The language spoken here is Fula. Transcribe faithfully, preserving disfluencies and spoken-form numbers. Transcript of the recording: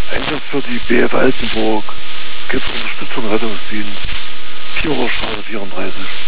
Einsatz für die B F Altenburg. Geht zur Unterstützung Rettungsdienst. Vierer Straße vierunddreißig.